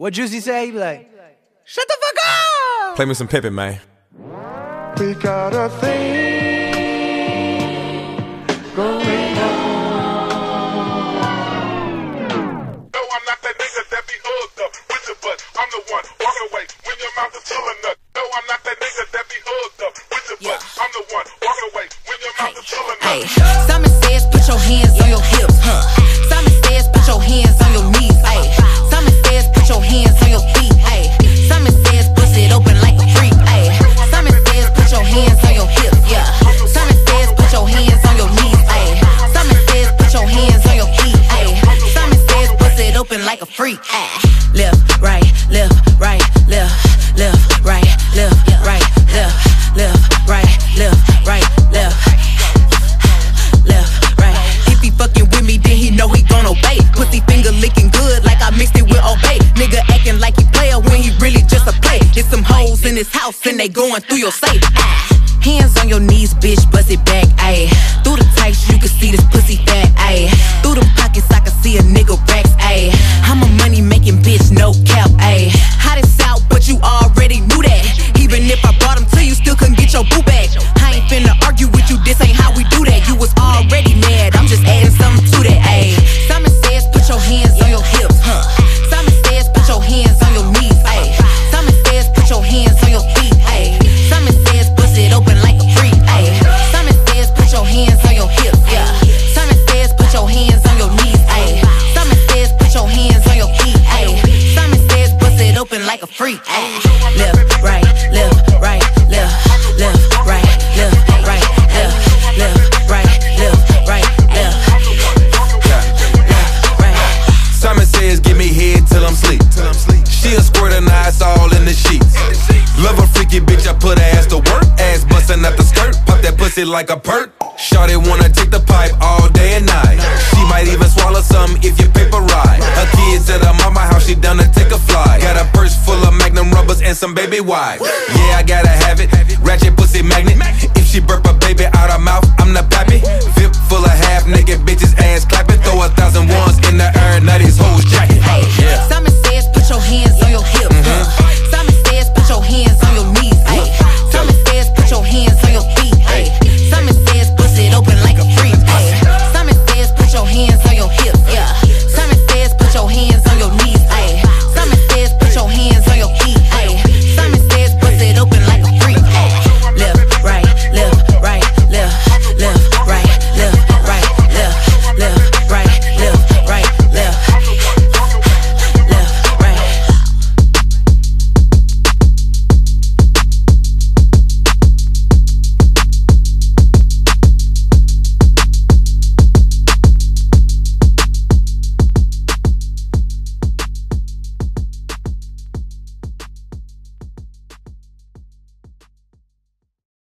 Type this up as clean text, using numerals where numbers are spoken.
What Juicy say? He be like, shut the fuck up! Play me some Pippin, man. We got a thing going on. No, I'm not that nigga that be hooked up with your butt. I'm the one walking away when your mouth is full of nut. No, I'm not that nigga that be hooked up with your butt. I'm the one walking away when your mouth is full of nut. Hey, Simon says put your hands on your hips. Simon says put your hands on your knees. Hey, Simon says put your hands on your feet. Hey, Simon says bust it open like a freak. Hey, Simon says put your hands on your hips. Yeah, Simon says put your hands on your knees. Hey, Simon says put your hands on your feet. Hey, Simon says bust it open like a freak. Ay. Left, right, left, right, left, left, right, left, right, left, left, right, left, right, left. Left, right. If he fucking with me, then he know he gon' obey. Pussy finger licking good like I mixed it with Obey. Nigga acting like he player when he really just a play. There's some hoes in his house and they going through your safe. Hands on your knees, bitch, bust it back, ayy. Through the tights, you can see this pussy fat, ayy. Through them pockets, I can see a nigga racks, ayy. I'm a money making bitch, no cap, ayy. Hot as out, but you already knew that. Even if I brought him to you, still couldn't get your boo back. I ain't finna argue with you, this ain't how we do that. You was already mad, I'm just adding something to that, ayy. Simon says put your hands on your hips, Simon says put your hands on your knees, ayy. Simon says put your hands on your feet, ayy. Simon says bust it open like a freak, ayy. Simon says put your hands on your hips, yeah. Simon says put your hands on your knees, ayy. Simon says put your hands on your feet, ayy. Simon says bust it open like a freak, ayy. Left, right, left, right, left, left, right, left, right, left, left, right, left, right, left. Simon says give me head till I'm sleep. She a squirt and ice all in the sheets. Love a freaky bitch, I put her ass to work. Ass bustin' out the skirt, pop that pussy like a perk. Shawty wanna take the pipe all day and night. She might even swallow some if you paper right. Her kids at her mama house, she down to take a fly. Got a purse full of Magnum rubbers and some baby wipes. Yeah, I gotta have it, ratchet pussy magnet.